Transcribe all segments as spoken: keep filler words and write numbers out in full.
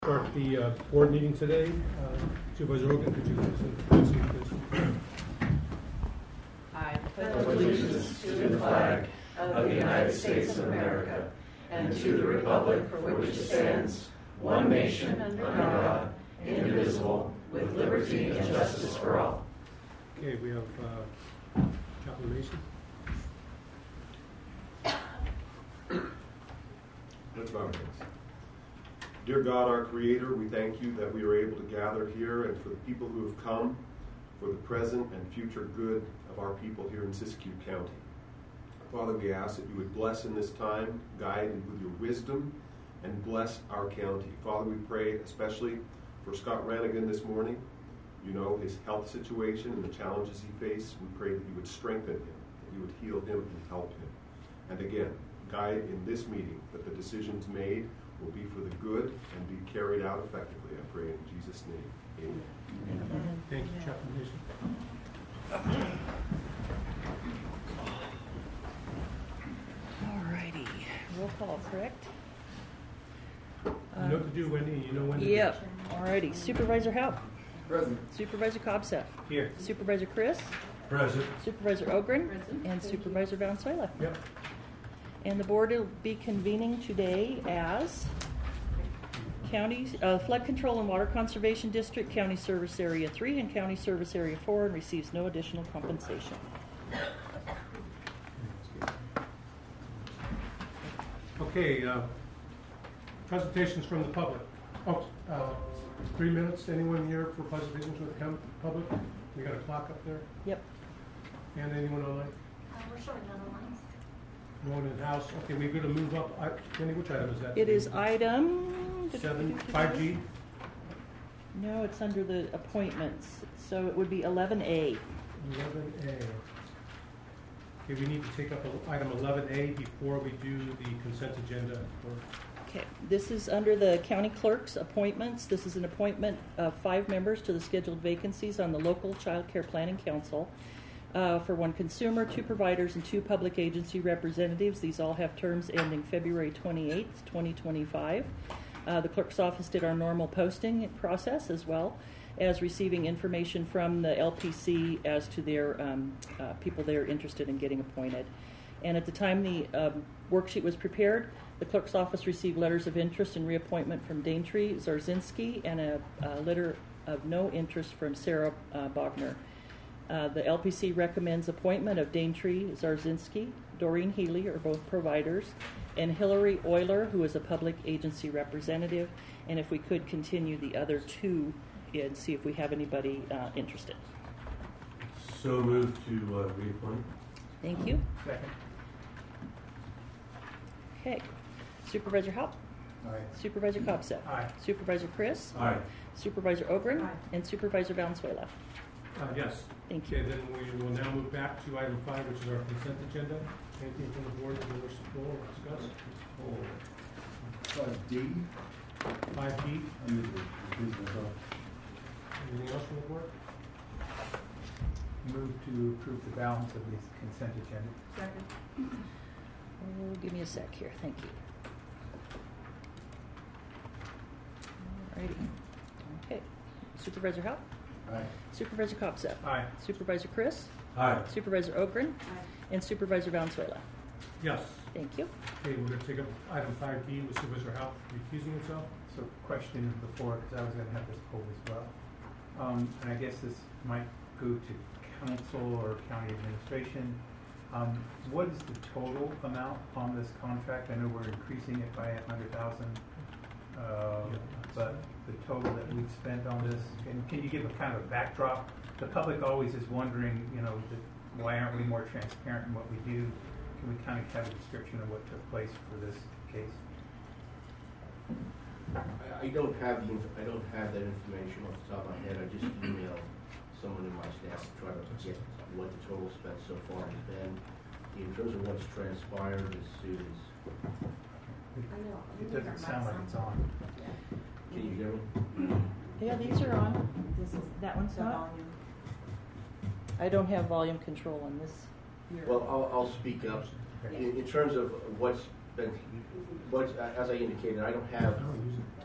Start the uh, board meeting today. Uh, Supervisor Hogan, could you please? I pledge allegiance to the flag of the United States of America and to the republic for which it stands, one nation, under God, indivisible, with liberty and justice for all. Okay, we have uh, Chaplain Mason. Let's bow our heads. Dear God, our Creator, we thank you that we are able to gather here and for the people who have come, for the present and future good of our people here in Siskiyou County. Father, we ask that you would bless in this time, guide with your wisdom, and bless our county. Father, we pray especially for Scott Ranigan this morning. You know his health situation and the challenges he faces. We pray that you would strengthen him, that you would heal him and help him. And again, guide in this meeting that the decisions made will be for the good and be carried out effectively. I pray in Jesus' name. Amen. Amen. Thank you, Chaplain Mason. All righty. Roll call, correct? You know what to do, Wendy. You know when to Yep. All righty. Supervisor Haupt. Present. Supervisor Kobseth. do. Here. Supervisor Chris. Present. Supervisor Ogren. Present. And Supervisor Valenzuela. Yep. And the board will be convening today as County uh, Flood Control and Water Conservation District, County Service Area three and County Service Area four, and receives no additional compensation. Okay, uh, presentations from the public. Oh, uh, three minutes. Anyone here for presentations from the com- public? We got a clock up there. Yep. And anyone online? Uh, we're showing none online. No one in the house. Okay, we're going to move up. I, Wendy, which item is that? It is item Seven, five G. No, it's under the appointments. So it would be eleven A. Eleven A. Okay, we need to take up item eleven A before we do the consent agenda. Okay, this is under the county clerk's appointments. This is an appointment of five members to the scheduled vacancies on the local child care planning council. Uh, for one consumer, two providers, and two public agency representatives. These all have terms ending February twenty-eighth, twenty twenty-five. Uh, the clerk's office did our normal posting process as well as receiving information from the L P C as to their um, uh, people they are interested in getting appointed. And at the time the um, worksheet was prepared, the clerk's office received letters of interest in reappointment from Daintree Zarzinski and a, a letter of no interest from Sarah uh, Bogner. Uh, the L P C recommends appointment of Daintree Zarzinski, Doreen Healy are both providers, and Hillary Euler, who is a public agency representative. And if we could continue the other two and see if we have anybody uh, interested. So moved to uh, reappoint. Thank you. Second. Okay. Supervisor Haupt. Aye. Supervisor Kobseth. Aye. Supervisor Chris. Aye. Supervisor Ogren. Aye. And Supervisor Valenzuela. Uh, yes. Thank you. Okay, then we will now move back to item five, which is our consent agenda. Anything from the board that you wish to pull or discuss? Five D. Five D. Anything else from the board? Move to approve the balance of the consent agenda. Second. Oh, give me a sec here. Thank you. Alrighty. Okay. Supervisor Haupt. Aye. Supervisor Kobseth. Aye. Supervisor Chris. Aye. Supervisor Ogren. Aye. And Supervisor Valenzuela. Yes. Thank you. Okay, we're going to take up item five D with Supervisor Haupt recusing himself. So question before, because I was going to have this pulled as well. Um, and I guess this might go to council or county administration. Um, what is the total amount on this contract? I know we're increasing it by a hundred thousand, uh, but the total that we've spent on this, and can you give a kind of a backdrop? The public always is wondering, you know, that why aren't we more transparent in what we do? Can we kind of have a description of what took place for this case? I don't have the, inf- I don't have that information off the top of my head. I just emailed someone in my staff to try to get what the total spent so far has been. In terms of what's transpired, as soon as, I know. It doesn't sound like it's on. can you hear me? Yeah, these are on. This is That one's the not? volume. I don't have volume control on this. Well, I'll, I'll speak up. In, in terms of what's been, what's, as I indicated, I don't have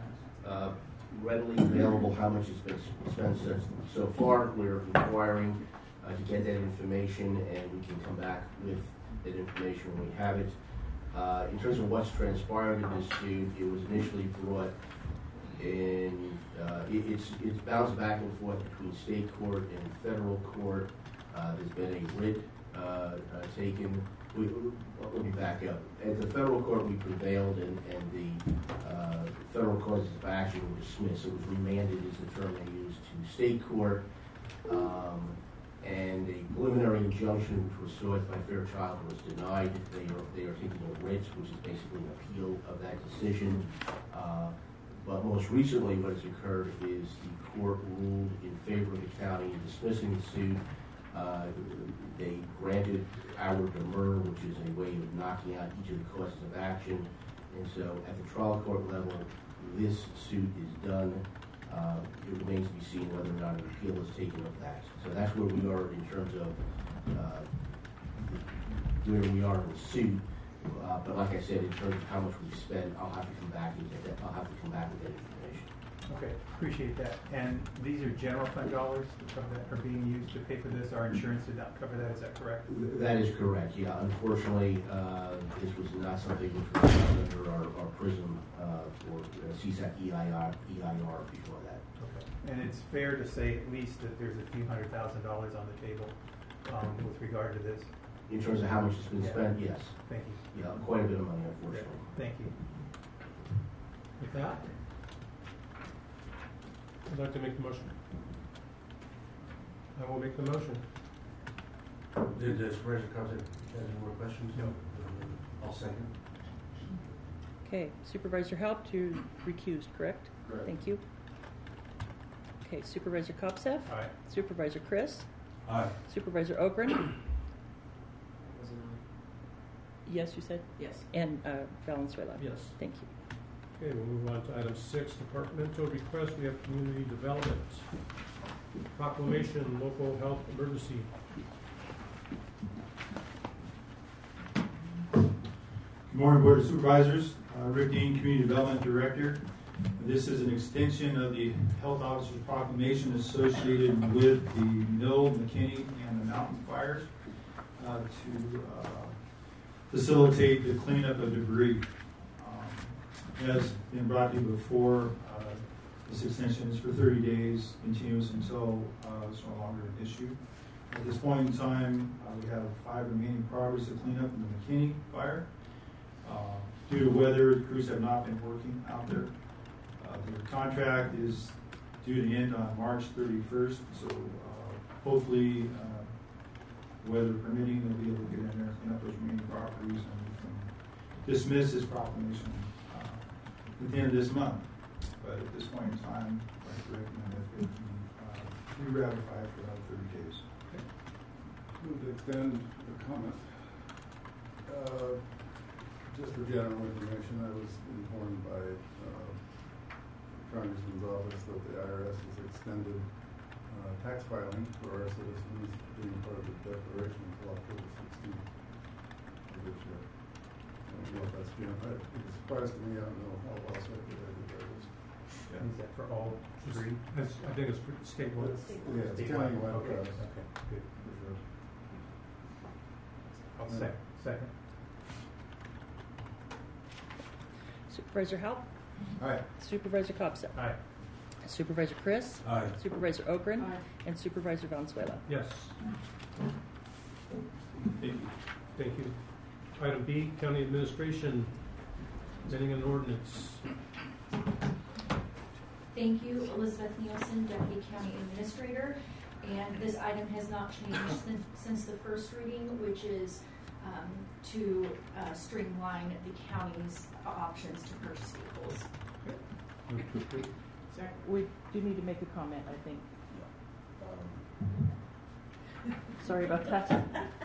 uh, readily available how much has been spent so, so far. We're inquiring uh, to get that information, and we can come back with that information when we have it. Uh, in terms of what's transpired in this suit, it was initially brought in, uh, it, it's, it's bounced back and forth between state court and federal court. Uh, there's been a writ uh, uh, taken. We, let me back up. At the federal court, we prevailed, and, and the uh, federal causes of action were dismissed. It was remanded, is the term they used, to state court, um, and a preliminary injunction, which was sought by Fairchild, was denied. They are they are taking a writ, which is basically an appeal of that decision. Uh, but most recently, what has occurred is the court ruled in favor of the county in dismissing the suit. Uh, they granted our demur, which is a way of knocking out each of the causes of action. And so at the trial court level, this suit is done. Uh, it remains to be seen whether or not an appeal is taken of that. So that's where we are in terms of uh, where we are in the suit. Uh, but like I said, in terms of how much we've spent, I'll have to come back and get that. I'll have to come back with that information. Okay, appreciate that. And these are general fund dollars that are being used to pay for this? Our insurance did not cover that, is that correct? That is correct, yeah. Unfortunately, uh, this was not something which was done under our, our PRISM uh, or uh, C S A C E I R, E I R before that. Okay. And it's fair to say at least that there's a few hundred thousand dollars on the table um, with regard to this? In terms of how much has been Yeah. spent, yes. Thank you. Yeah, quite a bit of money, unfortunately. Thank you. With that, I'd like to make the motion. I will make the motion. Did the Supervisor Cobbs have any more questions? No. I'll second. Okay, Supervisor Halp to recused, correct? Correct. Thank you. Okay, Supervisor Kopseff? Aye. Supervisor Chris? Aye. Supervisor Ogren? Yes, you said? Yes. And uh, Valenzuela? Yes. Thank you. Okay, we'll move on to item six, departmental request. We have community development. Proclamation, local health emergency. Good morning, Board of Supervisors. Uh, Rick Dean, Community Development Director. This is an extension of the Health Officer's proclamation associated with the Mill, McKinney, and the Mountain fires uh, to uh, facilitate the cleanup of debris. Um, as been brought to you before, uh, this extension is for thirty days, continuous until uh, it's no longer an issue. At this point in time, uh, we have five remaining properties to clean up in the McKinney fire. Uh, due to weather, the crews have not been working out there. Uh, the contract is due to end on March thirty-first, so uh, hopefully, uh, weather permitting, they'll be able to get in there and clean up those remaining properties, and we can dismiss this proclamation uh, at the end of this month. But at this point in time, I'd like to recommend that it be uh, re-ratified for another thirty days. Move to extend the comment. Uh, just for general information, I was informed by uh, Congressman's office that the I R S has extended uh, tax filing for our citizens being part of the declaration until October sixteenth of this year. I don't know if that's been, it was a surprise to me. I don't know how well circulated that is. Is that for all three? That's, I think it's for statewide. Yeah, it's Statewide. countywide Okay, across. okay, good. For sure. I'll sec- second. Supervisor Halp? All right. Supervisor Kopseff? Aye. Supervisor Chris? Aye. Supervisor Ogren? Aye. And Supervisor Valenzuela? Yes. Thank you. Thank you. Item B, county administration, amending an ordinance. Thank you, Elizabeth Nielsen, Deputy County Administrator. And this item has not changed sin- since the first reading, which is um, to uh, streamline the county's options to purchase vehicles. Move to approve. We do need to make a comment, I think. Sorry about that.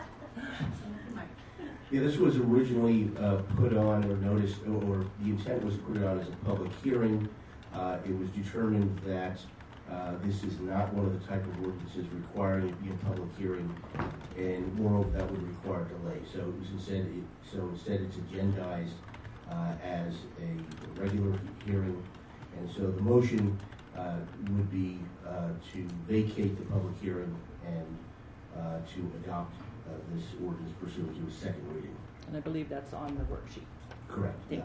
Yeah, this was originally uh, put on or noticed, or, or the intent was to put it on as a public hearing. Uh, it was determined that uh, this is not one of the type of ordinances requiring it be a public hearing, and moreover, that would require delay. So it was instead, it, so instead it's agendized uh, as a regular hearing, And so the motion uh, would be uh, to vacate the public hearing and uh, to adopt uh, this ordinance pursuant to a second reading. And I believe that's on the worksheet. Correct. Thank yeah.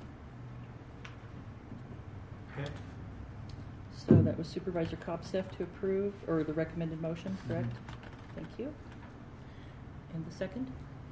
you. Okay. So that was Supervisor Kopseff to approve, or the recommended motion, correct? Mm-hmm. Thank you. And the second?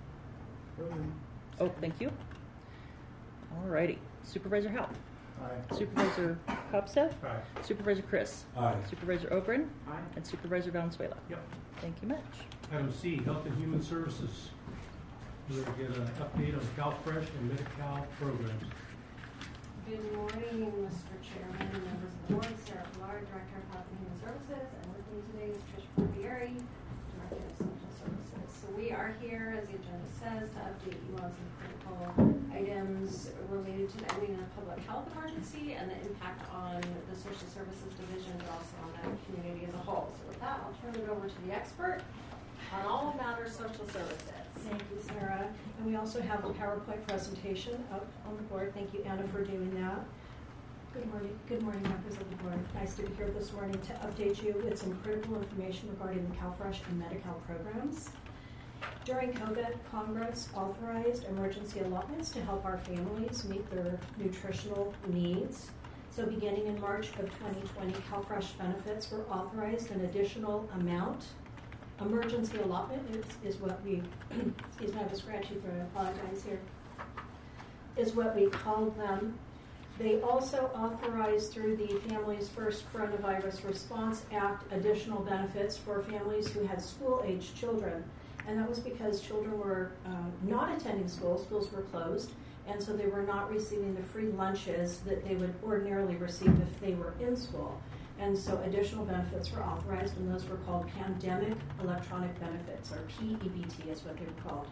Oh, thank you. All righty. Supervisor Haupt. Aye. Supervisor Kopseff. Aye. Supervisor Chris. Aye. Supervisor Ogren. Aye. And Supervisor Valenzuela. Yep. Thank you much. Item C, Health and Human Services. We're going to get an update on CalFresh and Medi-Cal programs. Good morning, Mister Chairman, members of the board, Sarah Millard, Director of Health and Human Services, and with me today is Trish Barbieri, Director of Social Services. So we are here, as the agenda says, to update you on some critical items related to the ending of public health emergency and the impact on the Social Services Division, but also on the community as a whole. So with that, I'll turn it over to the expert on all matters social services. Thank you, Sarah. And we also have a PowerPoint presentation up on the board. Thank you, Anna, for doing that. Good morning, good morning, members of the board. Nice to be here this morning to update you with some critical information regarding the CalFresh and Medi-Cal programs. During COVID, Congress authorized emergency allotments to help our families meet their nutritional needs. So beginning in March of twenty twenty, CalFresh benefits were authorized an additional amount. Emergency allotment is, is what we, excuse me, I have a scratchy throat, I apologize here, is what we called them. They also authorized through the Families First Coronavirus Response Act additional benefits for families who had school-aged children. And that was because children were um, not attending school, schools were closed, and so they were not receiving the free lunches that they would ordinarily receive if they were in school. And so additional benefits were authorized, and those were called Pandemic Electronic Benefits, or P E B T is what they were called.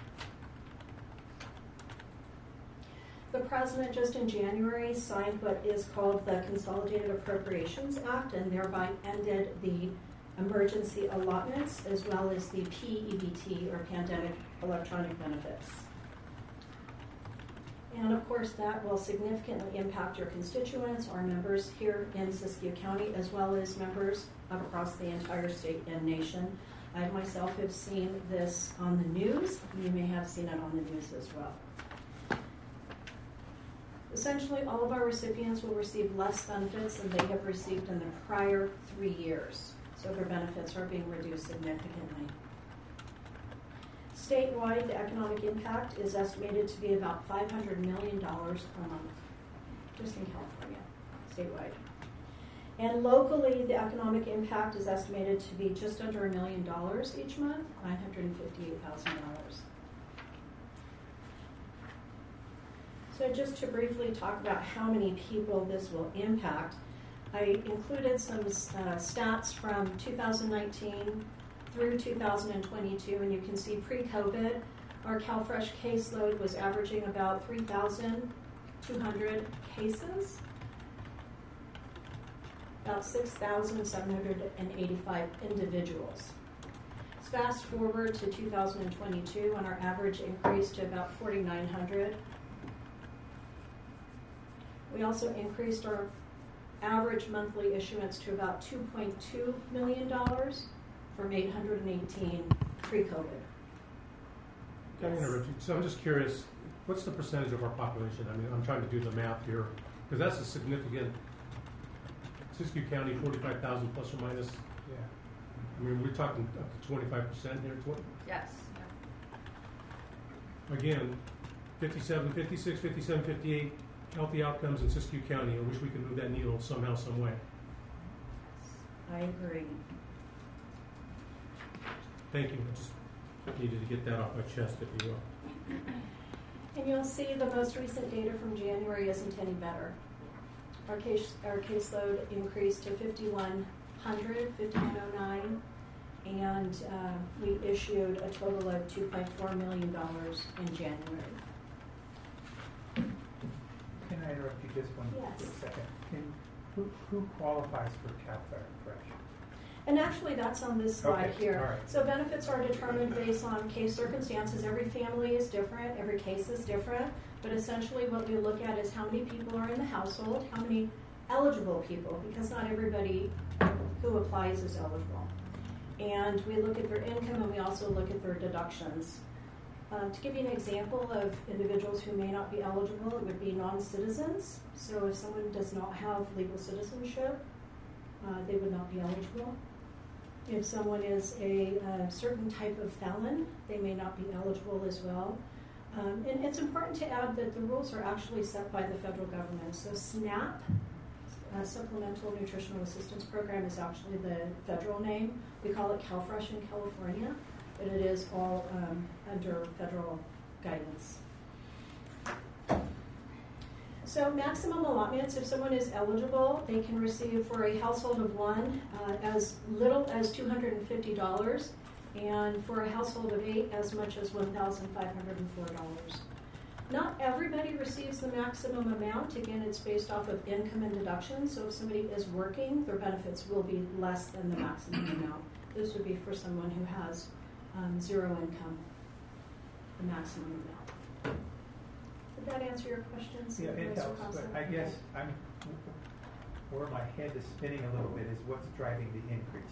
The President just in January signed what is called the Consolidated Appropriations Act, and thereby ended the emergency allotments as well as the P E B T, or Pandemic Electronic Benefits. And of course, that will significantly impact your constituents, our members here in Siskiyou County, as well as members across the entire state and nation. I myself have seen this on the news. You may have seen it on the news as well. Essentially, all of our recipients will receive less benefits than they have received in the prior three years. So their benefits are being reduced significantly. Statewide, the economic impact is estimated to be about five hundred million dollars per month, just in California, statewide. And locally, the economic impact is estimated to be just under a million dollars each month, nine hundred fifty-eight thousand dollars. So just to briefly talk about how many people this will impact, I included some uh, stats from two thousand nineteen through two thousand twenty-two, and you can see pre-COVID, our CalFresh caseload was averaging about three thousand two hundred cases, about six thousand seven hundred eighty-five individuals. Let's fast forward to two thousand twenty-two, and our average increased to about forty-nine hundred. We also increased our average monthly issuance to about two point two million dollars from eight hundred eighteen pre-COVID. Can I interrupt you? So I'm just curious, what's the percentage of our population? I mean, I'm trying to do the math here, because that's a significant, Siskiyou County, forty-five thousand plus or minus. Yeah. I mean, we're talking up to twenty-five percent here. Yes. Again, fifty-seven, fifty-six, fifty-seven, fifty-eight healthy outcomes in Siskiyou County. I wish we could move that needle somehow, some way. I agree. Thank you. I just needed to get that off my chest, if you will. And you'll see the most recent data from January isn't any better. Our case, our caseload increased to fifty-one hundred, fifty-one oh nine, and uh, we issued a total of two point four million dollars in January. Can I interrupt you just one Yes. quick second? Can, who, who qualifies for CalFresh? And actually, that's on this slide Okay, here. all right. So benefits are determined based on case circumstances. Every family is different. Every case is different. But essentially, what we look at is how many people are in the household, how many eligible people, because not everybody who applies is eligible. And we look at their income, and we also look at their deductions. Um, to give you an example of individuals who may not be eligible, it would be non-citizens. So if someone does not have legal citizenship, uh, they would not be eligible. If someone is a uh, certain type of felon, they may not be eligible as well. Um, and it's important to add that the rules are actually set by the federal government. So SNAP, uh, Supplemental Nutritional Assistance Program, is actually the federal name. We call it CalFresh in California, but it is all um, under federal guidance. So maximum allotments, if someone is eligible, they can receive for a household of one uh, as little as two hundred fifty dollars, and for a household of eight, as much as one thousand five hundred four dollars. Not everybody receives the maximum amount. Again, it's based off of income and deductions. So if somebody is working, their benefits will be less than the maximum amount. This would be for someone who has um, zero income, the maximum amount. Did that answer your questions? Yeah, it helps, but I guess I'm, where my head is spinning a little bit is what's driving the increase.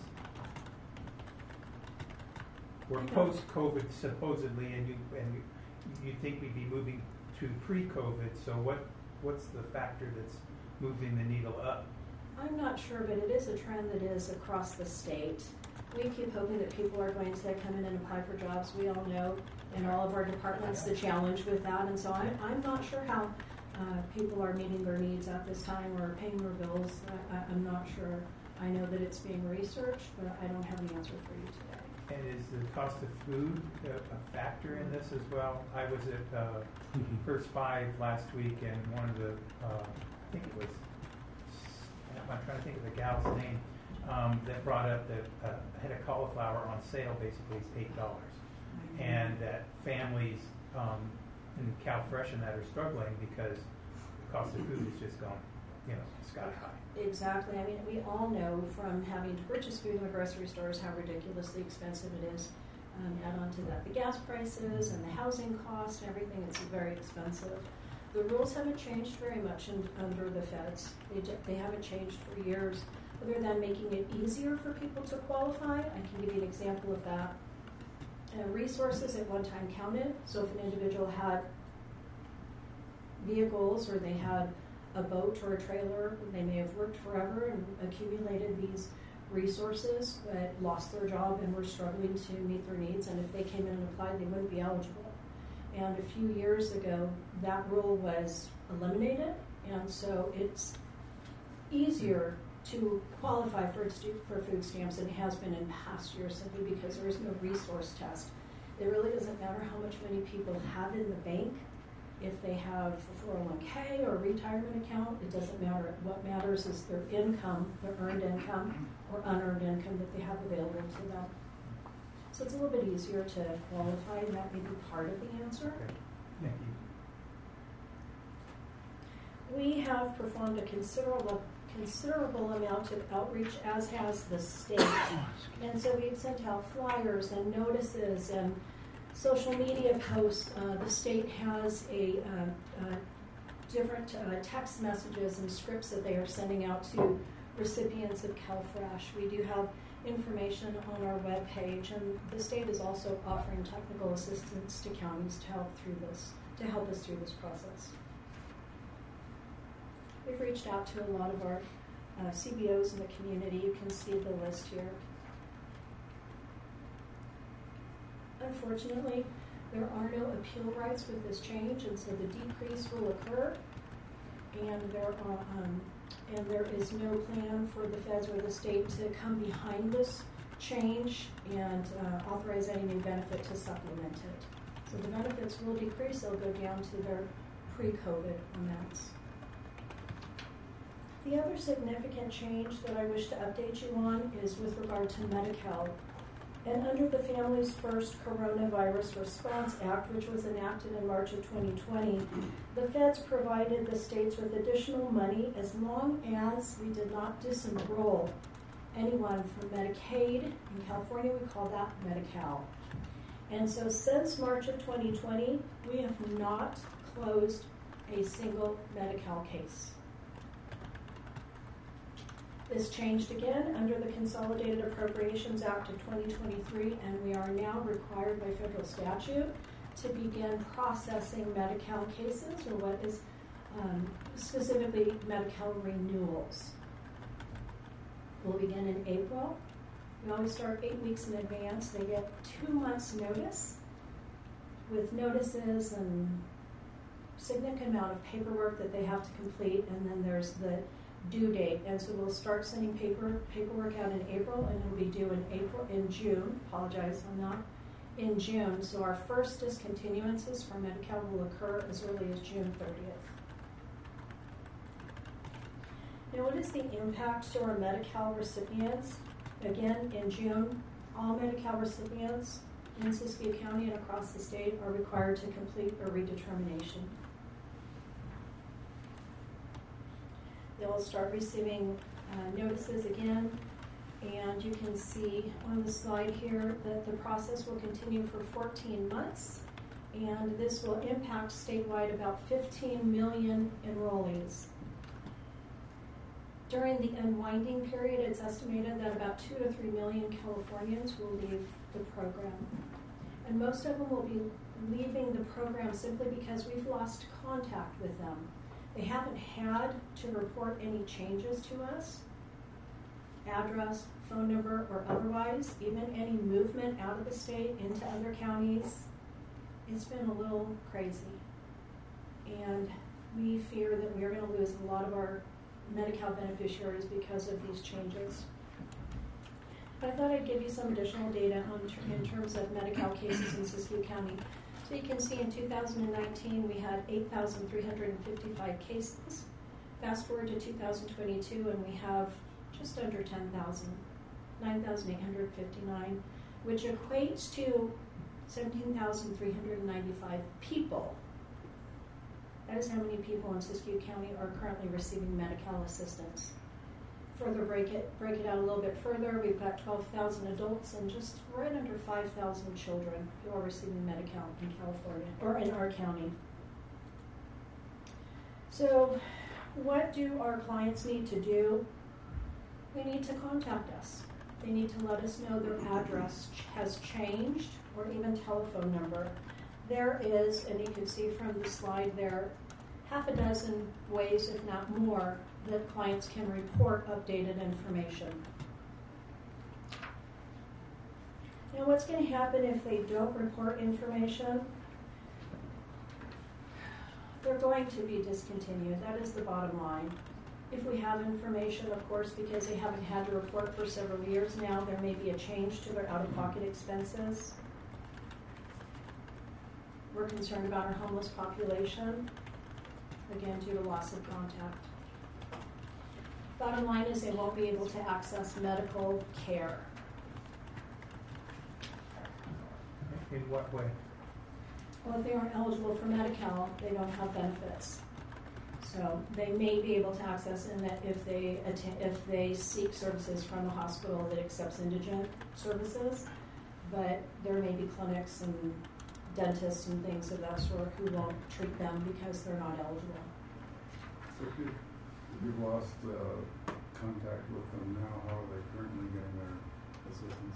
We're post-COVID supposedly, and you and you, you think we'd be moving to pre-COVID. So what what's the factor that's moving the needle up? I'm not sure, but it is a trend that is across the state. We keep hoping that people are going to come in and apply for jobs. We all know in all of our departments the challenge with that, and so I'm, I'm not sure how uh, people are meeting their needs at this time or paying their bills. I, I, I'm not sure. I know that it's being researched, but I don't have an answer for you today. And is the cost of food a, a factor in this as well? I was at uh, First Five last week, and one of the, uh, I think it was, I'm trying to think of the gal's name, um, that brought up that uh, a head of cauliflower on sale basically is eight dollars. And that families um, in CalFresh and that are struggling because the cost of food is just gone, you know, sky high. Exactly. I mean, we all know from having to purchase food in the grocery stores how ridiculously expensive it is. Um, add on to that the gas prices and the housing costs and everything. It's very expensive. The rules haven't changed very much in, under the feds. They, they haven't changed for years, other than making it easier for people to qualify. I can give you an example of that. Uh, resources at one time counted. So if an individual had vehicles or they had a boat or a trailer, they may have worked forever and accumulated these resources, but lost their job and were struggling to meet their needs, and if they came in and applied, they wouldn't be eligible. And a few years ago, that rule was eliminated, and so it's easier to qualify for, for food stamps than it has been in past years, simply because there is no resource test. It really doesn't matter how much money people have in the bank. If they have a four oh one k or a retirement account, it doesn't matter. What matters is their income, their earned income or unearned income that they have available to them. So it's a little bit easier to qualify, and that may be part of the answer. Okay. Thank you. We have performed a considerable considerable amount of outreach, as has the state. And so we've sent out flyers and notices and social media posts. Uh, the state has a uh, uh, different uh, text messages and scripts that they are sending out to recipients of CalFresh. We do have information on our webpage, and the state is also offering technical assistance to counties to help through this, to help us through this process. We've reached out to a lot of our uh, C B Os in the community. You can see the list here. Unfortunately, there are no appeal rights with this change, and so the decrease will occur. And there are, um, and there is no plan for the feds or the state to come behind this change and uh, authorize any new benefit to supplement it. So the benefits will decrease; they'll go down to their pre-COVID amounts. The other significant change that I wish to update you on is with regard to Medi-Cal. And under the Families First Coronavirus Response Act, which was enacted in March of twenty twenty, the feds provided the states with additional money as long as we did not disenroll anyone from Medicaid. In California, we call that Medi-Cal. And so since March of twenty twenty, we have not closed a single Medi-Cal case. This changed again under the Consolidated Appropriations Act of twenty twenty-three, and we are now required by federal statute to begin processing Medi-Cal cases, or what is um, specifically Medi-Cal renewals. We'll begin in April. We always start eight weeks in advance. They get two months' notice with notices and significant amount of paperwork that they have to complete, and then there's the due date. And so we'll start sending paper paperwork out in April, and it'll be due in April in June. Apologize, I'm not in June. So our first discontinuances for Medi-Cal will occur as early as June thirtieth. Now, what is the impact to our Medi-Cal recipients? Again, in June, all Medi-Cal recipients in Siskiyou County and across the state are required to complete a redetermination. They will start receiving uh, notices again, and you can see on the slide here that the process will continue for fourteen months, and this will impact statewide about fifteen million enrollees. During the unwinding period, it's estimated that about two to three million Californians will leave the program. And most of them will be leaving the program simply because we've lost contact with them. They haven't had to report any changes to us, address, phone number, or otherwise, even any movement out of the state into other counties. It's been a little crazy. And we fear that we are going to lose a lot of our Medi-Cal beneficiaries because of these changes. But I thought I'd give you some additional data on ter- in terms of Medi-Cal cases in Siskiyou County. So you can see in two thousand nineteen we had eight thousand three hundred fifty-five cases. Fast forward to two thousand twenty-two and we have just under ten thousand, nine thousand eight hundred fifty-nine, which equates to seventeen thousand three hundred ninety-five people. That is how many people in Siskiyou County are currently receiving Medi-Cal assistance. Further break it, break it out a little bit further, we've got twelve thousand adults and just right under five thousand children who are receiving Medi-Cal in California, or in our county. So what do our clients need to do? They need to contact us. They need to let us know their address has changed, or even telephone number. There is, and you can see from the slide there, half a dozen ways, if not more, that clients can report updated information. Now, what's going to happen if they don't report information? They're going to be discontinued. That is the bottom line. If we have information, of course, because they haven't had to report for several years now, there may be a change to their out-of-pocket expenses. We're concerned about our homeless population, again, due to loss of contact. Bottom line is they won't be able to access medical care. In what way? Well, if they aren't eligible for Medi-Cal, they don't have benefits. So they may be able to access in that if they attend, if they seek services from a hospital that accepts indigent services, but there may be clinics and dentists and things of that sort who won't treat them because they're not eligible. So if, you, if you've lost uh, contact with them now, how are they currently getting their assistance?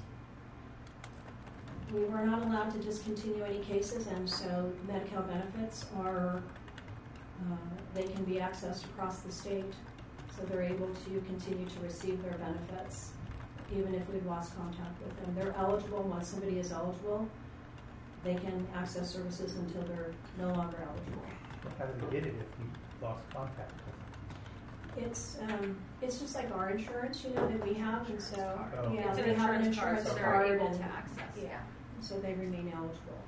We were not allowed to discontinue any cases, and so Medi-Cal benefits are, uh, they can be accessed across the state, so they're able to continue to receive their benefits even if we've lost contact with them. They're eligible. Once somebody is eligible, they can access services until they're no longer eligible. How do they get it if you lost contact with them? It's um, it's just like our insurance, you know, that we have, and so Oh. yeah, It's an they have an insurance card, insurance so they're card, able and to access. yeah, so they remain eligible.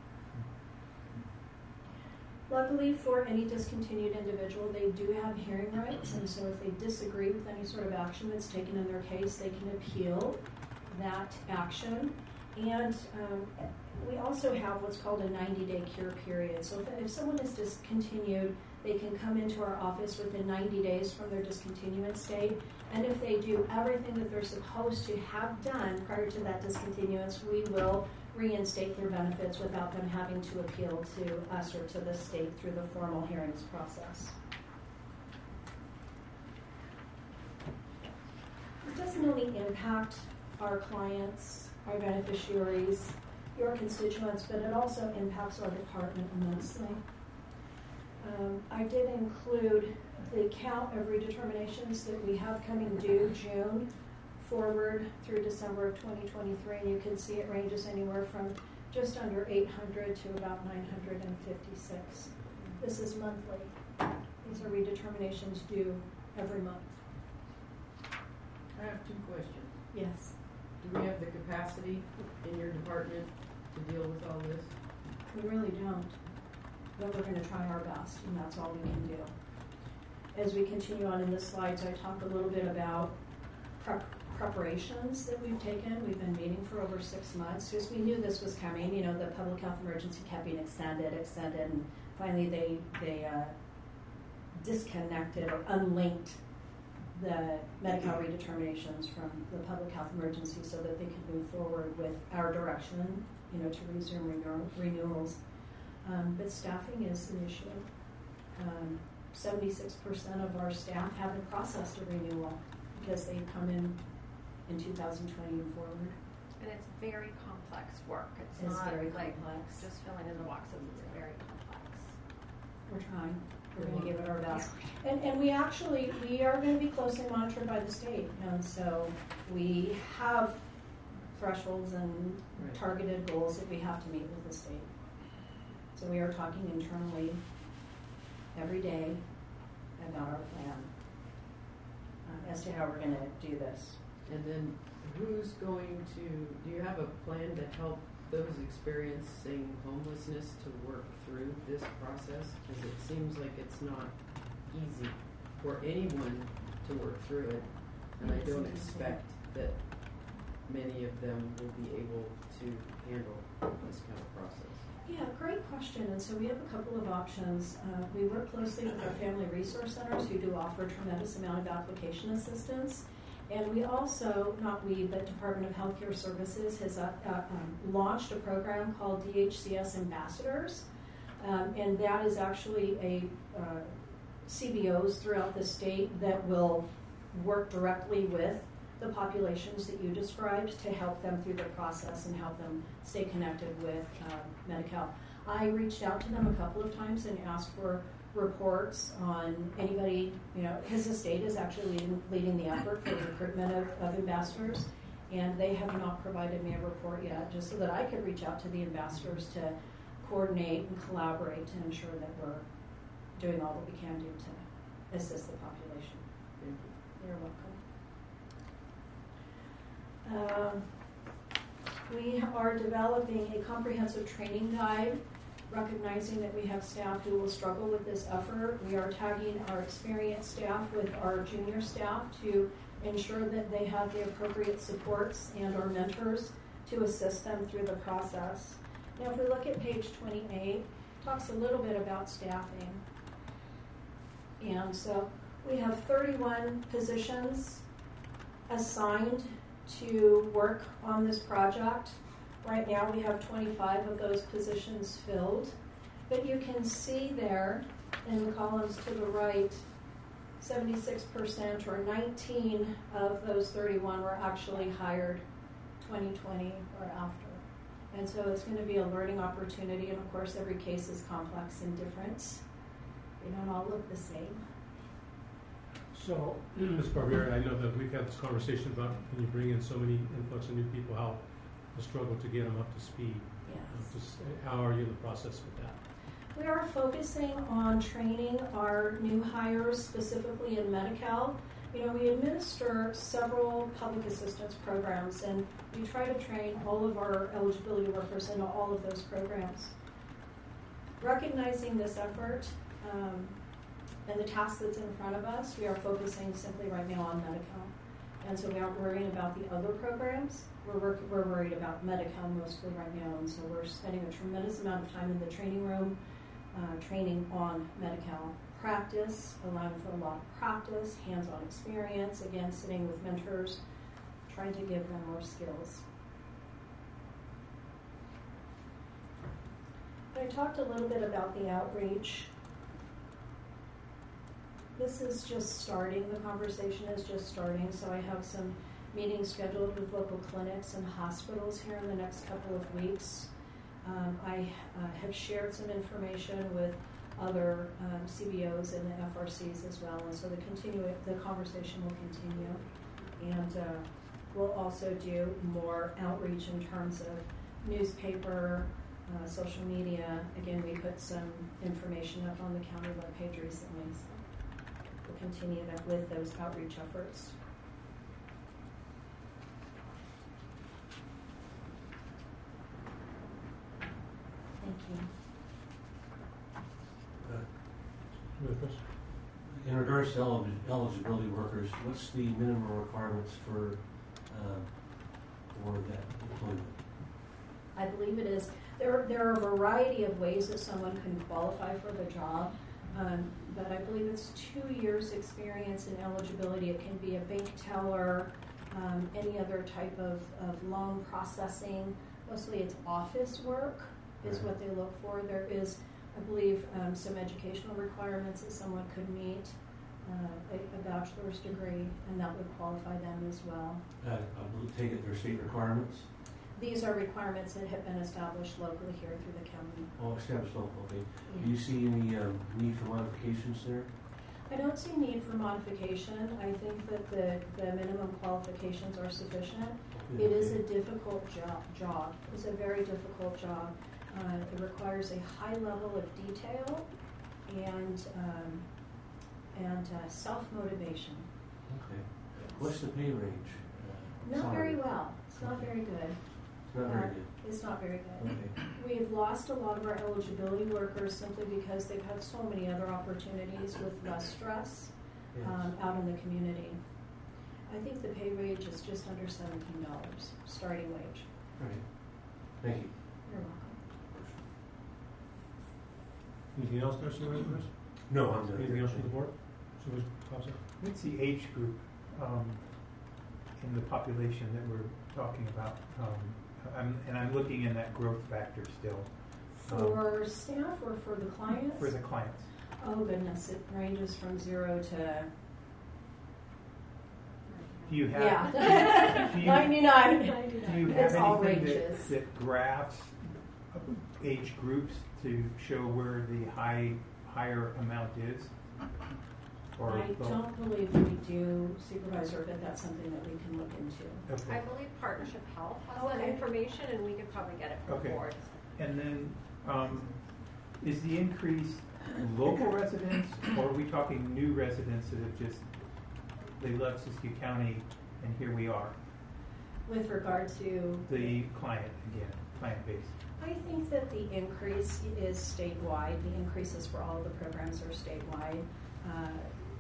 Luckily, for any discontinued individual, they do have hearing rights, and so if they disagree with any sort of action that's taken in their case, they can appeal that action. And um, we also have what's called a ninety-day cure period. So if, if someone is discontinued, they can come into our office within ninety days from their discontinuance date. And if they do everything that they're supposed to have done prior to that discontinuance, we will reinstate their benefits without them having to appeal to us or to the state through the formal hearings process. ultimately impact our clients, our beneficiaries, your constituents, but it also impacts our department immensely. Um, I did include the count of redeterminations that we have coming due June forward through December of twenty twenty-three, and you can see it ranges anywhere from just under eight hundred to about nine hundred fifty-six. This is monthly. These are redeterminations due every month. I have two questions. Yes. Do we have the capacity in your department to deal with all this? We really don't, but we're going to try our best, and that's all we can do. As we continue on in the slides, I talk a little bit about prep preparations that we've taken. We've been meeting for over six months because we knew this was coming. You know, the public health emergency kept being extended, extended, and finally they they uh, disconnected or unlinked the Medi-Cal redeterminations from the public health emergency so that they could move forward with our direction, you know, to resume renew renewals. Um, but staffing is an issue. Um, seventy-six percent of our staff haven't processed a renewal because they come in in two thousand twenty and forward. And it's very complex work. It's, It's not very like complex. just filling in the boxes. It's very complex. We're trying. We're going to give it our best. And, and we actually, we are going to be closely monitored by the state. And so we have thresholds and Right. targeted goals that we have to meet with the state. So we are talking internally every day about our plan uh, as to how we're going to do this. And then who's going to, do you have a plan to help those experiencing homelessness to work through this process? Because it seems like it's not easy for anyone to work through it. And I don't expect that many of them will be able to handle this kind of process. Yeah, great question. And so we have a couple of options. Uh, we work closely with our family resource centers who do offer a tremendous amount of application assistance. And we also, not we, but Department of Healthcare Services has uh, uh, um, launched a program called D H C S Ambassadors. Um, and that is actually a uh, C B Os throughout the state that will work directly with the populations that you described to help them through the process and help them stay connected with uh, Medi-Cal. I reached out to them a couple of times and asked for reports on anybody, you know, his estate is actually leading, leading the effort for the recruitment of, of ambassadors, and they have not provided me a report yet, just so that I could reach out to the ambassadors to coordinate and collaborate to ensure that we're doing all that we can do to assist the population. Thank you. You're welcome. Um, we are developing a comprehensive training guide, recognizing that we have staff who will struggle with this effort. We are tagging our experienced staff with our junior staff to ensure that they have the appropriate supports and our mentors to assist them through the process. Now, if we look at page twenty-eight, it talks a little bit about staffing. And so we have thirty-one positions assigned to work on this project. Right now we have twenty-five of those positions filled, but you can see there in the columns to the right, seventy-six percent or nineteen of those thirty-one were actually hired twenty twenty or after. And so it's going to be a learning opportunity, and of course every case is complex and different. They don't all look the same. So, Miz Barbieri, I know that we've had this conversation about when you bring in so many influx of new people, how the struggle to get them up to speed. Yes. Uh, just, how are you in the process with that? We are focusing on training our new hires, specifically in Medi-Cal. You know, we administer several public assistance programs, and we try to train all of our eligibility workers into all of those programs. Recognizing this effort, um, and the task that's in front of us, we are focusing simply right now on Medi-Cal. And so we aren't worrying about the other programs. We're, work, we're worried about Medi-Cal mostly right now. And so we're spending a tremendous amount of time in the training room, uh, training on Medi-Cal practice, allowing for a lot of practice, hands-on experience, again, sitting with mentors, trying to give them more skills. I talked a little bit about the outreach. This is just starting, the conversation is just starting, so I have some meetings scheduled with local clinics and hospitals here in the next couple of weeks. Um, I uh, have shared some information with other um, C B Os and the F R Cs as well, and so the continue the conversation will continue. And uh, we'll also do more outreach in terms of newspaper, uh, social media. Again, we put some information up on the county webpage recently, so we'll continue that with those outreach efforts. Thank you. In regards to elig- eligibility workers, what's the minimum requirements for uh, for that employment? I believe it is. There, there are a variety of ways that someone can qualify for the job, um, but I believe it's two years' experience in eligibility. It can be a bank teller, um, any other type of, of loan processing. Mostly it's office work is Right. what they look for. There is, I believe, um, some educational requirements that someone could meet, uh, a, a bachelor's degree, and that would qualify them as well. Uh, I will take it their state requirements. These are requirements that have been established locally here through the county. Oh, established local. Okay. Yeah. Do you see any um, need for modifications there? I don't see need for modification. I think that the, the minimum qualifications are sufficient. Yeah, It is okay. a difficult job. job. It's a very difficult job. Uh, it requires a high level of detail and um, and uh, self-motivation. Okay. What's the pay range? Uh, Not salary? very well. It's not very good. It's not very Uh, good. It's not very good. Okay. We've lost a lot of our eligibility workers simply because they've had so many other opportunities with less stress Yes. um, out in the community. I think the pay wage is just under seventeen dollars, starting wage. Right. Thank you. You're welcome. Anything else there, Supervisor? No, I'm done. Anything else from the board? Supervisor Thompson? What's the age group um, in the population that we're talking about? Um, I'm, and I'm looking in that growth factor still. Um, For staff or for the clients? For the clients. Oh goodness, it ranges from zero to, Do you have, yeah, do you, ninety-nine. do you have It's all anything ranges. that, that graphs age groups to show where the high higher amount is? Or I low? don't believe we do, Supervisor, but that's something that we can look into. Okay. I believe Partnership Health has Okay. that information, and we could probably get it from the Okay. board. And then, um, is the increase local residents, or are we talking new residents that have just, they left Siskiyou County and here we are? With regard to, The client, again, client base. I think that the increase is statewide. The increases for all of the programs are statewide. Uh,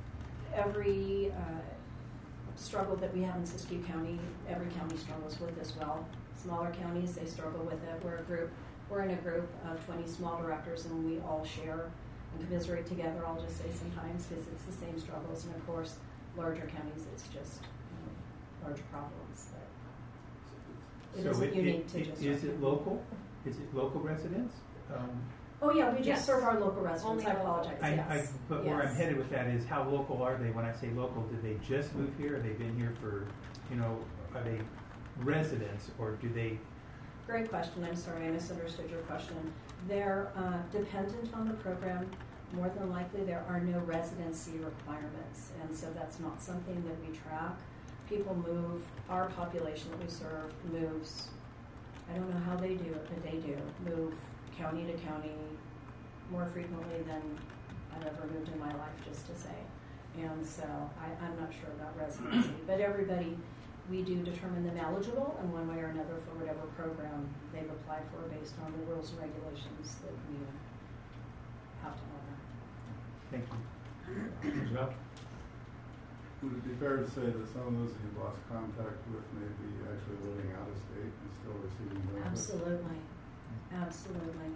every uh, struggle that we have in Siskiyou County, every county struggles with as well. Smaller counties, they struggle with it. We're a group, we're in a group of twenty small directors, and we all share and commiserate together, I'll just say sometimes, because it's the same struggles. And of course, larger counties, it's just you know, larger problems. But it So isn't it- unique it- to it- just. Is it local? Is it local residents? Um, Oh, yeah, we just Yes. serve our local residents. Only I local. apologize. I, I, yes. but where I'm Yes. headed with that is how local are they? When I say local, did they just move here? Have they been here for, you know, are they residents, or do they? Great question. I'm sorry, I misunderstood your question. They're uh, dependent on the program. More than likely, there are no residency requirements, and so that's not something that we track. People move, our population that we serve moves, I don't know how they do it, but they do, move county to county more frequently than I've ever moved in my life, just to say. And so I, I'm not sure about residency, but everybody, we do determine them eligible in one way or another for whatever program they've applied for based on the rules and regulations that we have to honor. Thank you. Supervisor Bell? Would it be fair to say that some of those you've lost contact with may be actually living out of state and still receiving benefits? Absolutely. Absolutely.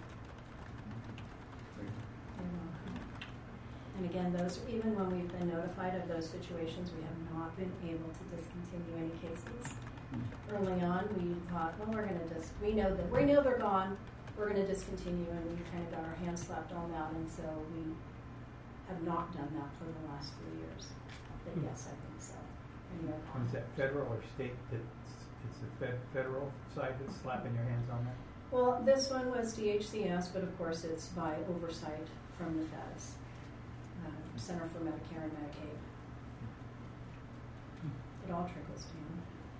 Thank you. You're welcome. And again, those, even when we've been notified of those situations, we have not been able to discontinue any cases. Early on, we thought, well, we're going to just, we know that, we know they're gone, we're going to discontinue, and we kind of got our hands slapped on that, and so we have not done that for the last three years. But yes, I think so. Any other Is comments? that federal or state? That's, it's the fed, federal side that's slapping your hands on that? Well, this one was D H C S, but of course it's by oversight from the feds, uh, Center for Medicare and Medicaid. It all trickles down.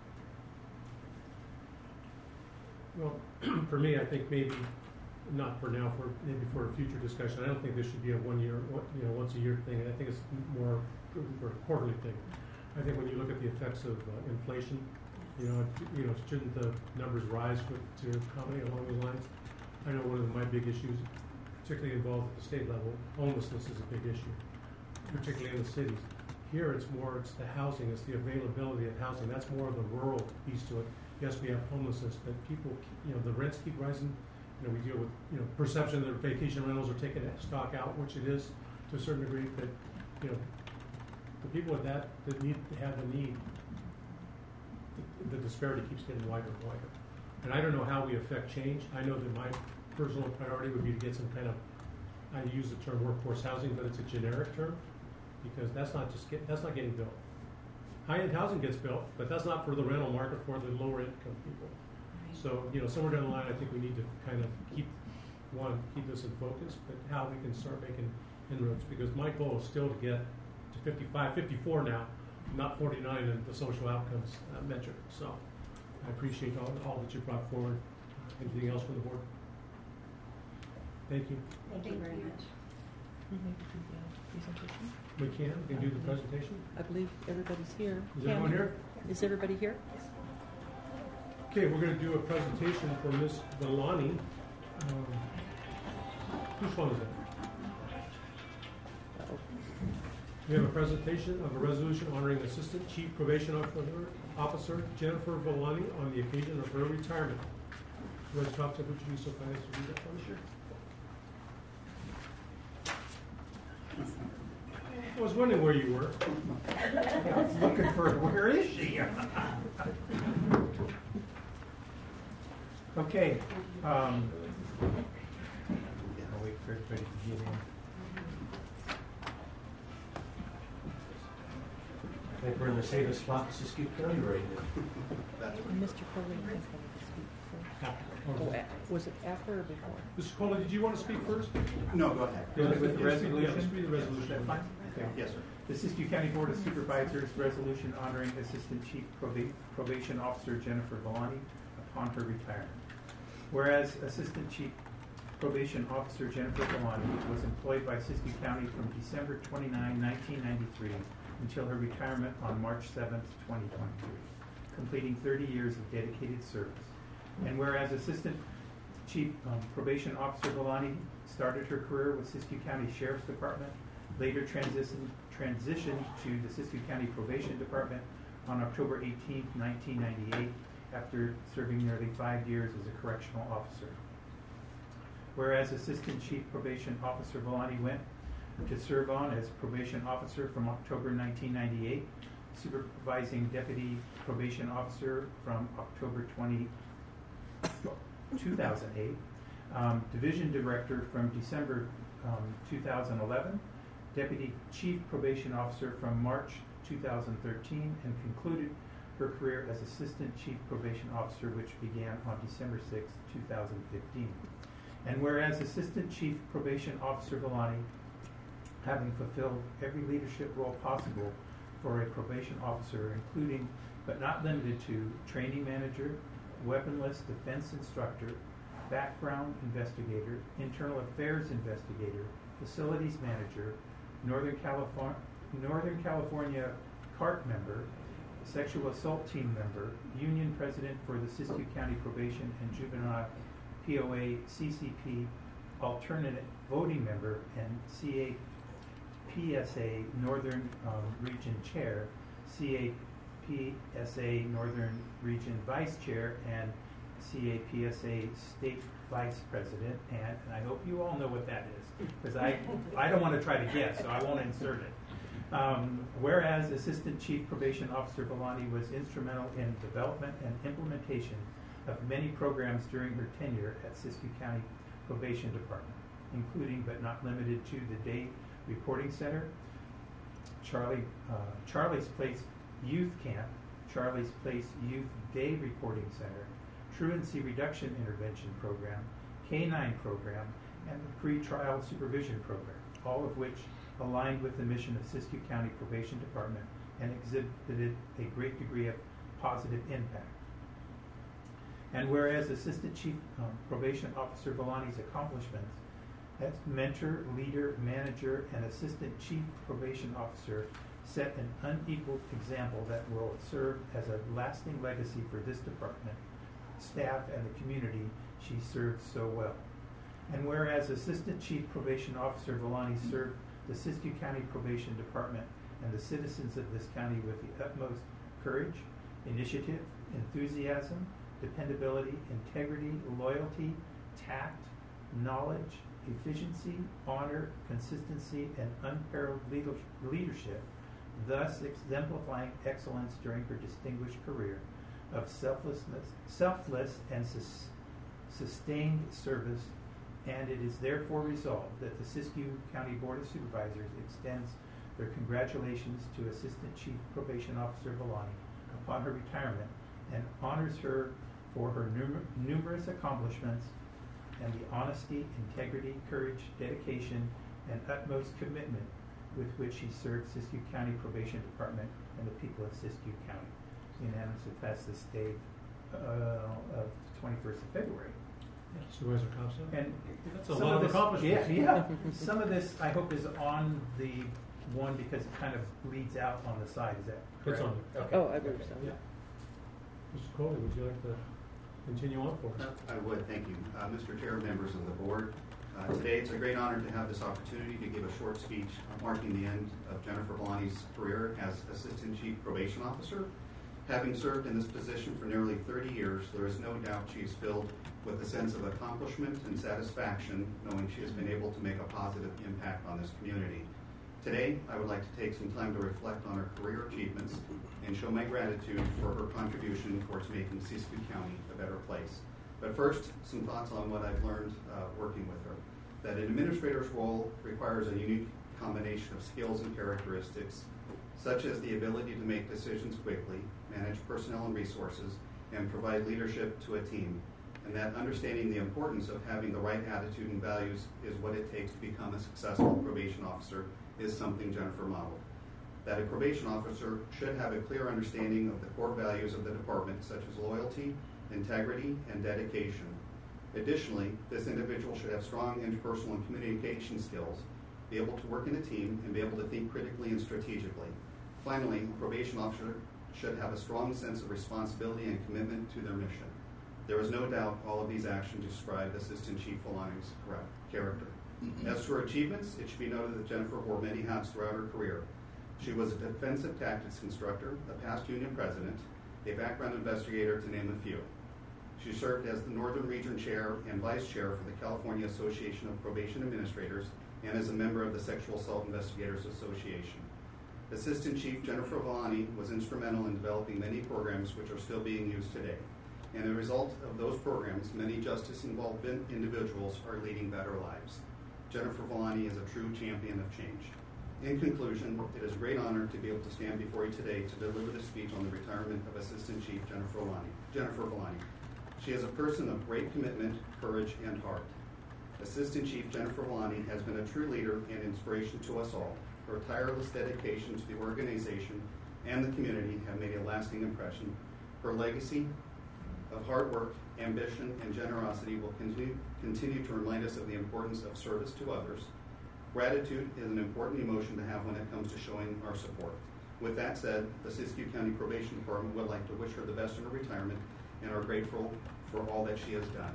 Well, for me, I think maybe, not for now, for maybe for a future discussion, I don't think this should be a one-year, one- you know, once-a-year thing. I think it's more for a quarterly thing. I think when you look at the effects of uh, inflation, you know, it- you know, shouldn't the numbers rise with, to accommodate along those lines? I know one of my big issues, particularly involved at the state level, homelessness is a big issue, particularly in the cities. Here, it's more, it's the housing, it's the availability of housing. That's more of the rural piece to it. Yes, we have homelessness, but people, you know, the rents keep rising. You know, we deal with, you know, perception that vacation rentals are taking that stock out, which it is to a certain degree, but, you know, the people with that, that need, to have the need, the, the disparity keeps getting wider and wider. And I don't know how we affect change. I know that my personal priority would be to get some kind of, I use the term workforce housing, but it's a generic term, because that's not just get, that's not getting built. High-end housing gets built, but that's not for the rental market for the lower income people. So, you know, somewhere down the line, I think we need to kind of keep, one, keep this in focus, but how we can start making inroads, because my goal is still to get to fifty-five, fifty-four now, not forty-nine in the social outcomes uh, metric. So I appreciate all, all that you brought forward. Anything else from the board? Thank you. Thank you very much. We need to do the presentation. We can, we can do the presentation. I believe everybody's here. Is Can everyone we- here? Is everybody here? Okay, we're going to do a presentation for Miz Villani. Um, whose phone is that? Uh-oh. We have a presentation of a resolution honoring Assistant Chief Probation Officer- Officer Jennifer Villani on the occasion of her retirement. Ms. Cox, would you be so kind as to read that for me? Sure. I was wondering where you were. I was looking for, where is she? Okay, um, I'll wait for everybody to get in. I think we're in the safest spot in Siskiyou County right now. Mister Crowley, I think wanted to speak first. After. Oh, a- was it after or before? Mister Cola, did you want to speak first? No, go ahead. Go ahead with the Yes, resolution. yeah, let's read the resolution. Is that fine? Okay. Yes, sir. The Siskiyou County Board of Supervisors resolution honoring Assistant Chief Proba- Probation Officer Jennifer Villani upon her retirement. Whereas Assistant Chief Probation Officer Jennifer Villani was employed by Siskiyou County from December twenty-ninth, nineteen ninety-three until her retirement on March seventh, twenty twenty-three, completing thirty years of dedicated service. And whereas Assistant Chief um, Probation Officer Villani started her career with Siskiyou County Sheriff's Department, later transitioned, transitioned to the Siskiyou County Probation Department on October eighteenth, nineteen ninety-eight, after serving nearly five years as a correctional officer. Whereas Assistant Chief Probation Officer Villani went to serve on as probation officer from October nineteen ninety-eight, supervising deputy probation officer from October two thousand eight, um, division director from December um, two thousand eleven, deputy chief probation officer from March two thousand thirteen, and concluded her career as assistant chief probation officer, which began on December sixth, two thousand fifteen. And whereas Assistant Chief Probation Officer Villani, having fulfilled every leadership role possible for a probation officer, including but not limited to training manager, weaponless defense instructor, background investigator, internal affairs investigator, facilities manager, Northern California, Northern California C A R T member, sexual assault team member, union president for the Siskiyou County Probation and Juvenile P O A C C P alternate voting member, and C A P S A Northern um, Region Chair, C A P S A Northern Region Vice Chair, and C A P S A State Vice President, and, and I hope you all know what that is, because I, I don't want to try to guess, so I won't insert it. Um, whereas Assistant Chief Probation Officer Villani was instrumental in development and implementation of many programs during her tenure at Siskiyou County Probation Department, including but not limited to the Day Reporting Center, Charlie uh, Charlie's Place Youth Camp, Charlie's Place Youth Day Reporting Center, Truancy Reduction Intervention Program, K nine Program, and the Pre-Trial Supervision Program, all of which aligned with the mission of Siskiyou County Probation Department and exhibited a great degree of positive impact. And whereas Assistant Chief um, Probation Officer Villani's accomplishments as mentor, leader, manager, and Assistant Chief Probation Officer set an unequaled example that will serve as a lasting legacy for this department, staff, and the community she served so well. And whereas Assistant Chief Probation Officer Villani served the Siskiyou County Probation Department and the citizens of this county with the utmost courage, initiative, enthusiasm, dependability, integrity, loyalty, tact, knowledge, efficiency, honor, consistency, and unparalleled leadership, thus exemplifying excellence during her distinguished career of selflessness, selfless and sus- sustained service. And it is therefore resolved that the Siskiyou County Board of Supervisors extends their congratulations to Assistant Chief Probation Officer Villani upon her retirement and honors her for her numer- numerous accomplishments and the honesty, integrity, courage, dedication, and utmost commitment with which she served Siskiyou County Probation Department and the people of Siskiyou County. Unanimously passed this day uh, of the twenty-first of February. Supervisor Thompson? And that's a some lot of this, accomplishments. Yeah, yeah. Some of this, I hope, is on the one because it kind of bleeds out on the side. Is that correct? It's on there. Okay. Oh, I believe so. Yeah. Mister Coley, would you like to continue on for us? I would, thank you. Uh, Mister Chair, members of the board, uh, today it's a great honor to have this opportunity to give a short speech marking the end of Jennifer Villani's career as Assistant Chief Probation Officer. Having served in this position for nearly thirty years, there is no doubt she is filled with a sense of accomplishment and satisfaction, knowing she has been able to make a positive impact on this community. Today, I would like to take some time to reflect on her career achievements and show my gratitude for her contribution towards making Siskiyou County a better place. But first, some thoughts on what I've learned uh, working with her. That an administrator's role requires a unique combination of skills and characteristics, such as the ability to make decisions quickly, manage personnel and resources, and provide leadership to a team. And that understanding the importance of having the right attitude and values is what it takes to become a successful probation officer is something Jennifer modeled. That a probation officer should have a clear understanding of the core values of the department, such as loyalty, integrity, and dedication. Additionally, this individual should have strong interpersonal and communication skills, be able to work in a team, and be able to think critically and strategically. Finally, a probation officer should have a strong sense of responsibility and commitment to their mission. There is no doubt all of these actions describe Assistant Chief Villani's character. As to her achievements, it should be noted that Jennifer wore many hats throughout her career. She was a defensive tactics instructor, a past union president, a background investigator, to name a few. She served as the Northern Region Chair and Vice Chair for the California Association of Probation Administrators and as a member of the Sexual Assault Investigators Association. Assistant Chief Jennifer Villani was instrumental in developing many programs which are still being used today. And as a result of those programs, many justice-involved individuals are leading better lives. Jennifer Villani is a true champion of change. In conclusion, it is a great honor to be able to stand before you today to deliver this speech on the retirement of Assistant Chief Jennifer Villani. Jennifer Villani. She is a person of great commitment, courage, and heart. Assistant Chief Jennifer Villani has been a true leader and inspiration to us all. Her tireless dedication to the organization and the community have made a lasting impression. Her legacy of hard work, ambition, and generosity will continue, continue to remind us of the importance of service to others. Gratitude is an important emotion to have when it comes to showing our support. With that said, the Siskiyou County Probation Department would like to wish her the best in her retirement and are grateful for all that she has done.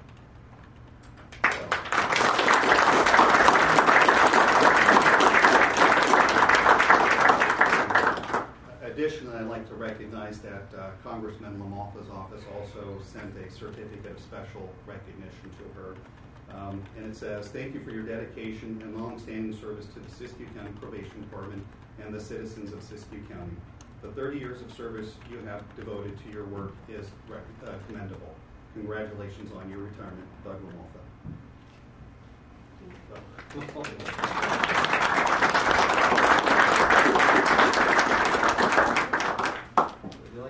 Additionally, I'd like to recognize that uh, Congressman Lamalfa's office also sent a certificate of special recognition to her. Um, and it says, thank you for your dedication and long-standing service to the Siskiyou County Probation Department and the citizens of Siskiyou County. The thirty years of service you have devoted to your work is rec- uh, commendable. Congratulations on your retirement, Doug Lamalfa.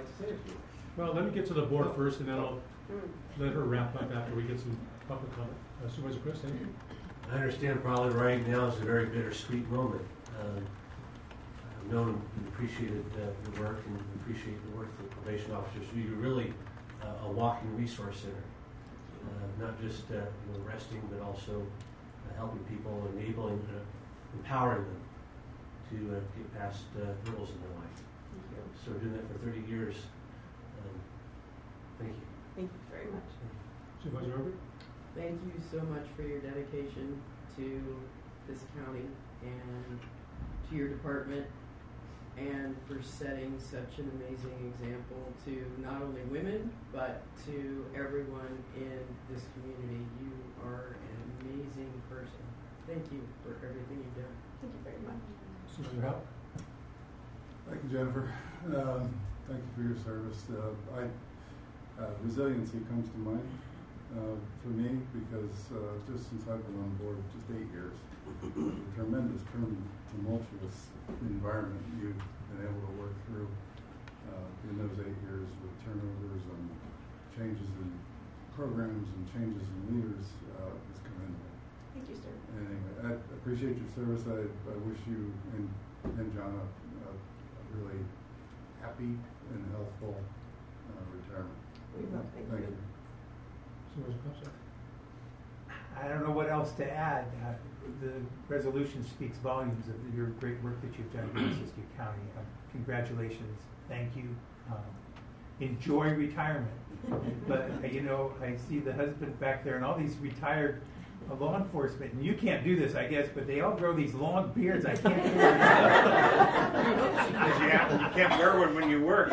like to say a few words. Well, let me get to the board first, and then I'll let her wrap up after we get some public comment. Uh, Supervisor Chris, thank you. I understand probably right now is a very bittersweet moment. Um, I've known and appreciated uh, your work and appreciate the work of the probation officers. You're really uh, a walking resource center, uh, not just uh, you know, arresting, but also uh, helping people, enabling, uh, empowering them to uh, get past uh, hurdles in their life. Thank you. So we're doing that for thirty years. Um, thank you. Thank you very much. Supervisor Herbert? Thank you so much for your dedication to this county and to your department, and for setting such an amazing example to not only women, but to everyone in this community. You are an amazing person. Thank you for everything you've done. Thank you very much. Supervisor Howe? Thank you, Jennifer. Um, thank you for your service. Uh, I, uh, resiliency comes to mind uh, for me because uh, just since I've been on board, just eight years, a tremendous, tumultuous environment you've been able to work through uh, in those eight years with turnovers and changes in programs and changes in leaders uh, is commendable. Thank you, sir. Anyway, I appreciate your service. I, I wish you and, and John a, a, a really happy and healthful uh, retirement. We will. Thank, Thank you. you. Supervisor Copsa? I don't know what else to add. Uh, the resolution speaks volumes of your great work that you've done in Siskiyou County. Uh, congratulations. Thank you. Um, enjoy retirement. But, uh, you know, I see the husband back there and all these retired uh, law enforcement, and you can't do this, I guess, but they all grow these long beards. I can't do it. Because you, have, you can't wear one when you work.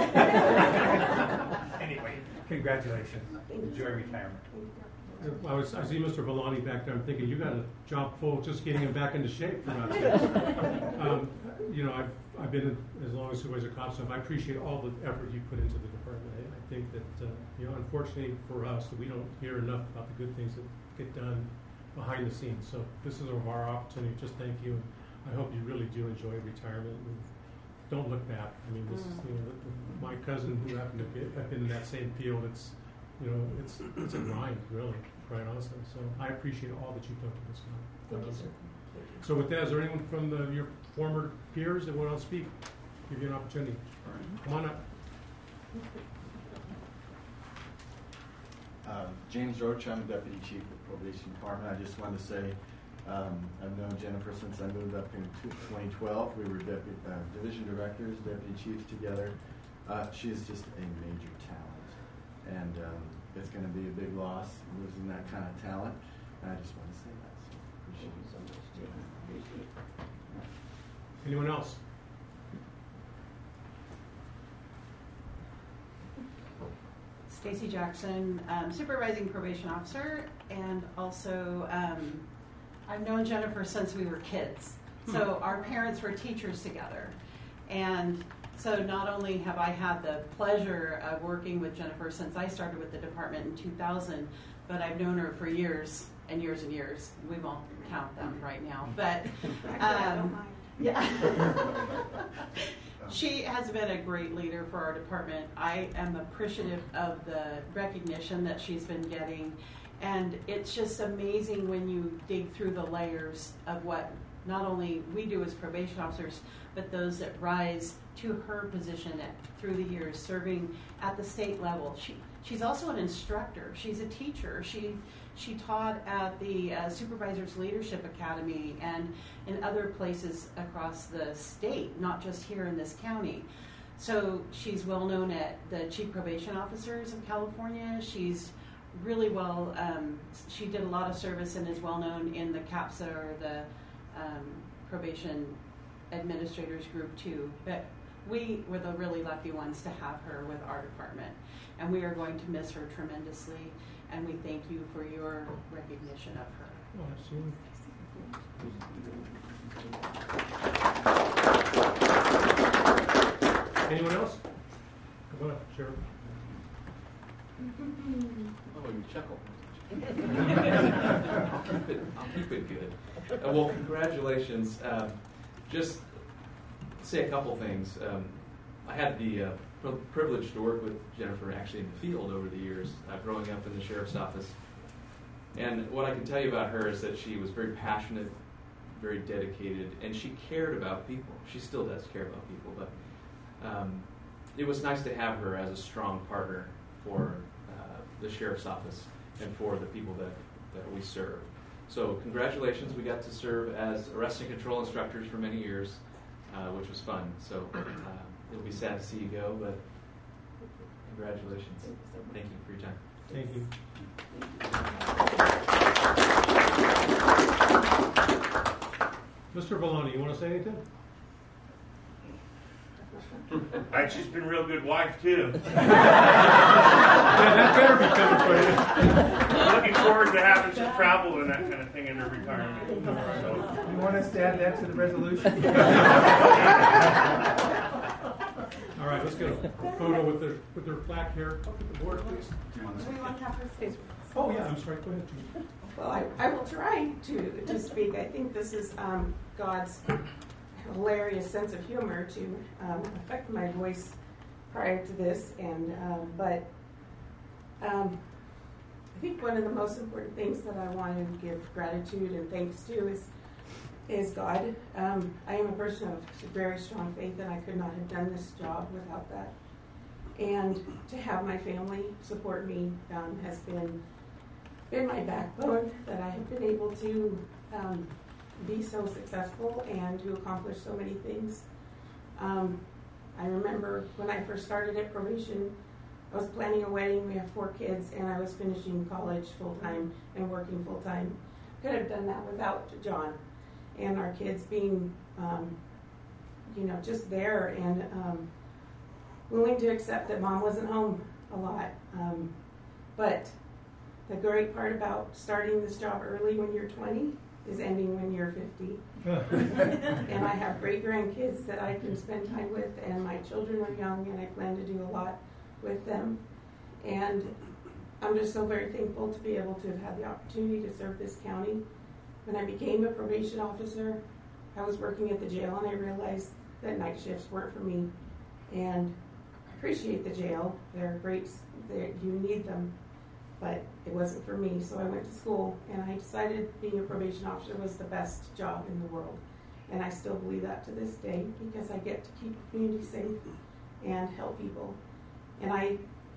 Anyway, congratulations. Enjoy retirement. I was, I see Mister Villani back there. I'm thinking you got a job full just getting him back into shape for us. um, you know, I've I've been in, as long as Supervisor Cobb, so I appreciate all the effort you put into the department. I, I think that uh, you know, unfortunately for us, we don't hear enough about the good things that get done behind the scenes. So this is our opportunity. Just thank you, and I hope you really do enjoy retirement. And don't look back. I mean, this is you know, my cousin who happened to be, have been in that same field. It's you know, it's it's a grind, really, quite honestly. So I appreciate all that you've done for this county. Thank you, sir. So with that, is there anyone from the, your former peers that want to speak? Give you an opportunity. All right. Come on up. Uh, James Roach, I'm Deputy Chief of Probation Department. I just wanted to say um, I've known Jennifer since I moved up in twenty twelve. We were deputy, uh, division directors, deputy chiefs together. Uh, she is just a major talent, and um, it's going to be a big loss losing that kind of talent. And I just want to say that. So appreciate you so much. Anyone else? Stacy Jackson, um, supervising probation officer, and also um, I've known Jennifer since we were kids. So our parents were teachers together, and so not only have I had the pleasure of working with Jennifer since I started with the department in two thousand, but I've known her for years and years and years. We won't count them right now, but um, yeah. She has been a great leader for our department. I am appreciative of the recognition that she's been getting, and it's just amazing when you dig through the layers of what not only we do as probation officers, but those that rise to her position at, through the years, serving at the state level. She, she's also an instructor. She's a teacher. She she taught at the uh, Supervisors Leadership Academy and in other places across the state, not just here in this county. So she's well known at the Chief Probation Officers of California. She's really well, um, she did a lot of service and is well known in the CAPSA or the um, Probation Administrators Group too. But we were the really lucky ones to have her with our department. And we are going to miss her tremendously. And we thank you for your recognition of her. Oh, absolutely. Anyone else? Come on up, Sheriff. Oh, you chuckle. I'll keep it. I'll keep it good. Uh, well, congratulations. Um, just say a couple things. Um, I had the uh, pri- privileged to work with Jennifer actually in the field over the years, uh, growing up in the sheriff's office. And what I can tell you about her is that she was very passionate, very dedicated, and she cared about people. She still does care about people, but um, it was nice to have her as a strong partner for uh, the sheriff's office and for the people that, that we serve. So congratulations, we got to serve as arrest and control instructors for many years, uh, which was fun. So uh, it'll be sad to see you go, but congratulations. Thank you for your time. Thank you. Mister Villani, you want to say anything? Right, she's been a real good wife, too. Yeah, that better be coming for you. Looking forward to having some travel and that kind of thing in her retirement. So. You want us to add that to the resolution? All right, let's get a photo with their with their plaque here. Up at the board, please. Do we want to have her say? Oh yeah, I'm sorry. Go ahead, Judy. Well, I, I will try to to speak. I think this is um, God's hilarious sense of humor to um, affect my voice prior to this, and um, but um, I think one of the most important things that I want to give gratitude and thanks to is is God. Um, I am a person of very strong faith, and I could not have done this job without that. And to have my family support me um, has been been my backbone, that I have been able to um, be so successful and to accomplish so many things. Um, I remember when I first started at probation, I was planning a wedding. We have four kids, and I was finishing college full-time and working full-time. Could have done that without John and our kids being, um, you know, just there and um, willing to accept that Mom wasn't home a lot. Um, but the great part about starting this job early when you're twenty is ending when you're fifty. And I have great grandkids that I can spend time with, and my children are young, and I plan to do a lot with them. And I'm just so very thankful to be able to have had the opportunity to serve this county. When I became a probation officer, I was working at the jail, and I realized that night shifts weren't for me. And I appreciate the jail. They're great. They're, you need them. But it wasn't for me, so I went to school, and I decided being a probation officer was the best job in the world. And I still believe that to this day, because I get to keep the community safe and help people. And I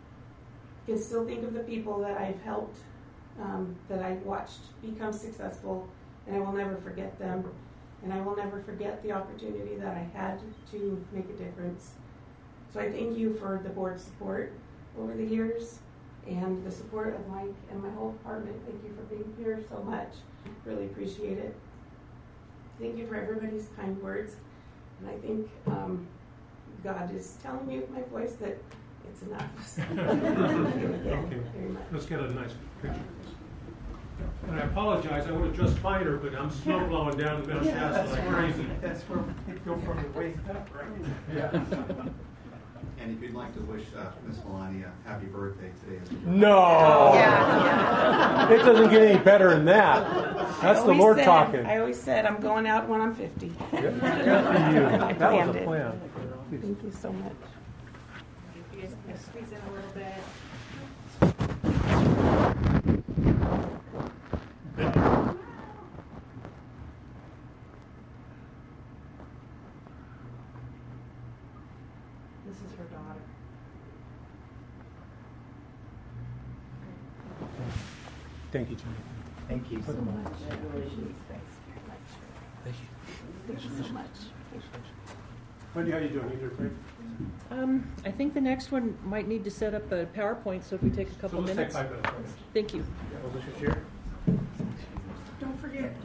can still think of the people that I've helped, um, that I watched become successful, and I will never forget them. And I will never forget the opportunity that I had to make a difference. So I thank you for the board's support over the years, and the support of Mike and my whole department. Thank you for being here so much. Really appreciate it. Thank you for everybody's kind words. And I think um, God is telling me with my voice that it's enough. Thank you again Okay. very much. Let's get a nice picture. And I apologize, I would have dressed finer, but I'm snow blowing down the Mount Yeah, Shasta like that's where- crazy. That's where we go from the waist up, right? Yeah. And if you'd like to wish uh, Miz Malani a happy birthday today. As No! Yeah. It doesn't get any better than that. That's I the always Lord said- talking. I always said I'm going out when I'm fifty. Good for you. I That was planned a it. plan. Thank you so much. You guys can squeeze in a little bit. This is her daughter. Thank you, Jimmy. Thank you so much. Congratulations. Thanks very much. Thank you. Thank you so much. Wendy, how you doing? You doing great? Um, I think the next one might need to set up a PowerPoint, so if we take a couple So let's take minutes. five minutes. Thank you. Well, this is your chair. Don't forget.